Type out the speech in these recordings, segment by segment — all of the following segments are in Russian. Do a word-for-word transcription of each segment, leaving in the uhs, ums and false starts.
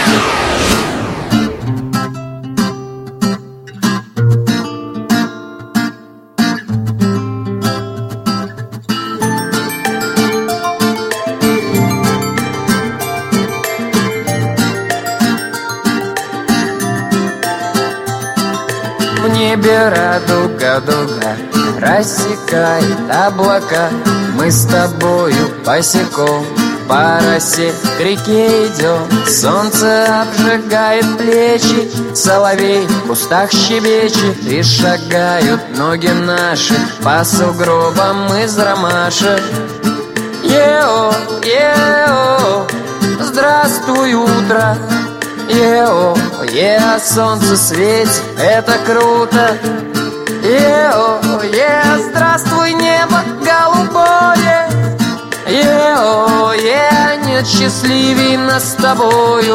В небе радуга-дуга рассекает облака. Мы с тобою босиком по росе к реке идем. Солнце обжигает плечи, соловей в кустах щебечет. И шагают ноги наши по сугробам из ромашек. Ео, ео, здравствуй, утро. Ео, ео, солнце светит, это круто. Ео, ео, здравствуй, небо голубое. Ео, ео, нет счастливей нас с тобою.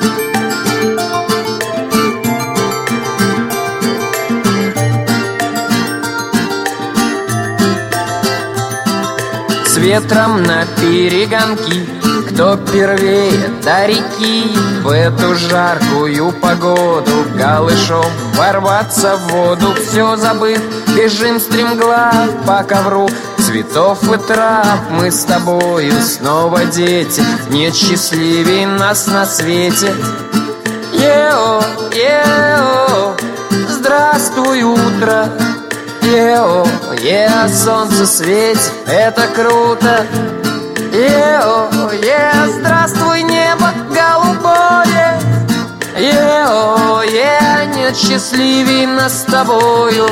С ветром на перегонки, кто первее до реки. В эту жаркую погоду голышом ворваться в воду. Все забыв, бежим стремглав по ковру цветов и трав. Мы с тобою снова дети, нет счастливей нас на свете. Ео, ео, здравствуй, утро. Ео, ео, солнце светит, это круто. Ео, ео, здравствуй, небо голубое. Ео, ео, нет счастливей нас с тобою.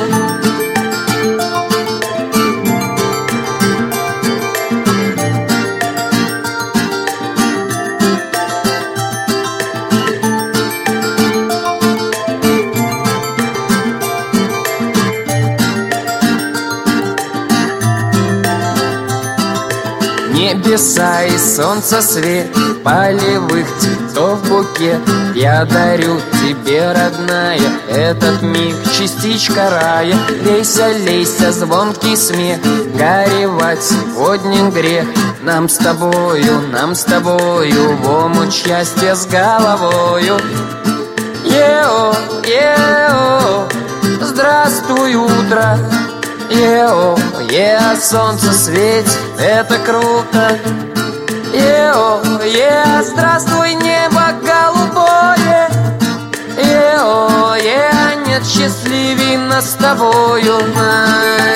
Небеса и солнце свет, полевых цветов букет. Я дарю тебе, родная, этот миг, частичка рая. Лейся, лейся, звонкий смех, горевать сегодня грех. Нам с тобою, нам с тобою в омут счастья с головою. Ео, ео, здравствуй, утро. Ео, ео, солнце светит, это круто. Ео, ео, здравствуй, небо голубое. Ео, ео, нет счастливей нас с тобою.